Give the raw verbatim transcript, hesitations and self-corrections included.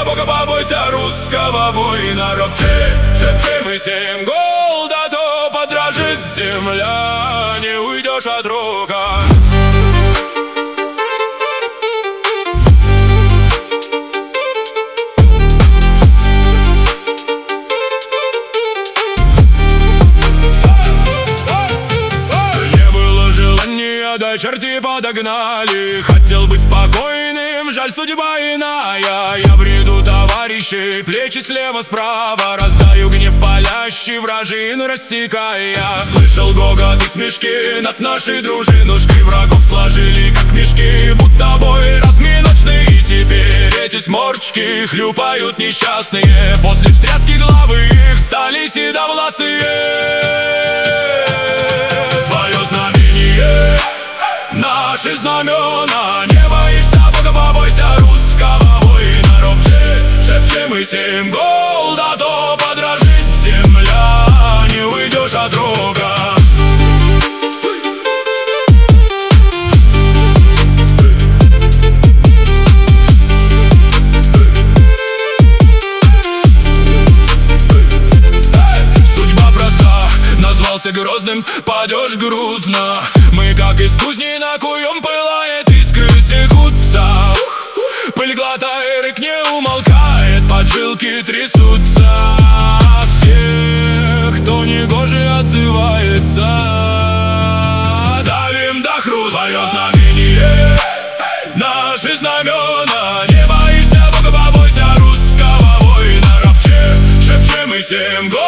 Бога, побойся русского воина. Ропчи, шепчи, мы семь гол, да то подражит земля, не уйдешь от рога. Да черти подогнали. Хотел быть спокойным, жаль, судьба иная. Я бреду товарищей, плечи слева-справа, раздаю гнев палящий, вражин рассекая. Слышал гогот и смешки над нашей дружинушкой. Врагов сложили, как мешки, будто бой разминочный. И теперь эти сморчки хлюпают несчастные. После встряски главы их стали седовласые. Твое знамение, наши знамена, не боишься Бога, побойся русского воина. Ропчи, шепчи, мы семь гол, да то подражит земля, не уйдешь от рога. Судьба проста, назвался грозным, падешь грузно. Мы как из кузни накуем, пылает, искры секутся. Пыль глотает, рык не умолкает, поджилки трясутся. Всех, кто негоже отзывается, давим до хруста. Твое знамение, наши знамена, не боишься Бога, побойся русского воина. Ропчи, шепчи, мы семь гол.